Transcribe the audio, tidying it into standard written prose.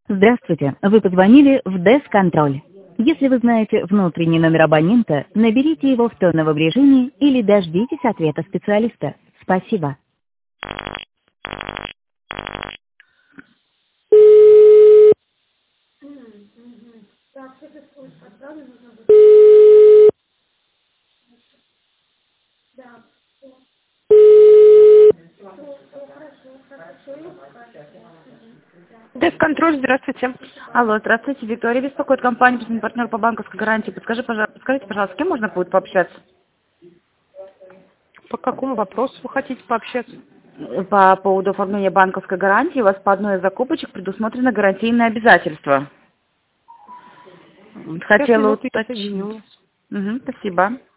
Здравствуйте. Вы позвонили в Десконтроль. Если вы знаете внутренний номер абонента, наберите его в тоновом режиме или дождитесь ответа специалиста. Спасибо. Десконтроль, здравствуйте. Алло, здравствуйте, Виктория беспокоит, компания партнер по банковской гарантии. Подскажите, пожалуйста, с кем можно будет пообщаться? По какому вопросу вы хотите пообщаться? По поводу оформления банковской гарантии у вас по одной из закупочек предусмотрено гарантийное обязательство. Хотела уточнить. Соединю. Спасибо.